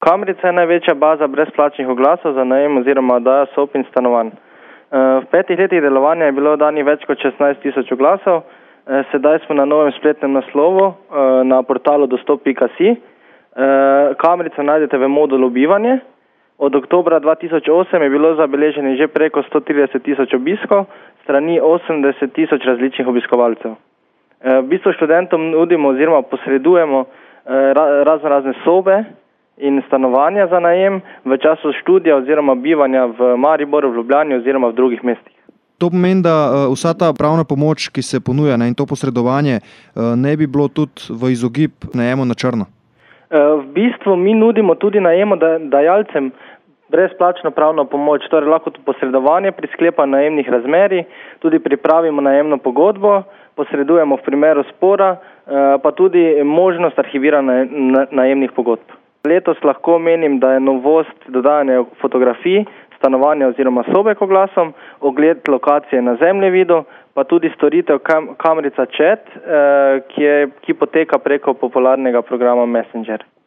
Kamrica je največja baza brezplačnih oglasov za najem oziroma oddajo sob in stanovanj. V 5 letih delovanja je bilo danih več kot 16.000 oglasov. Sedaj smo na novem spletnem naslovu na portalu dostop.si. Kamrico najdete v modulu bivanje. Od oktobra 2008 je bilo zabeleženih že preko 130.000 obiskov, strani 80.000 različnih obiskovalcev. V bistvu študentom nudimo oziroma posredujemo razne sobe in stanovanja za najem v času študija oziroma bivanja v Mariboru, v Ljubljani oziroma v drugih mestih. To pomeni, da vsa ta pravna pomoč, ki se ponuja in to posredovanje, ne bi bilo tudi v izogib najemu na črno? V bistvu mi nudimo tudi najemodajalcem brezplačno pravno pomoč, torej lahko tudi posredovanje pri sklepanju najemnih razmerij, tudi pripravimo najemno pogodbo, posredujemo v primeru spora, pa tudi možnost arhiviranja najemnih pogodb. Letos lahko omenim, da je novost dodajanje fotografij, stanovanja oziroma sobe k oglasom, ogled lokacije na zemljevidu, pa tudi storitev Kamrica Chat, ki poteka preko popularnega programa Messenger.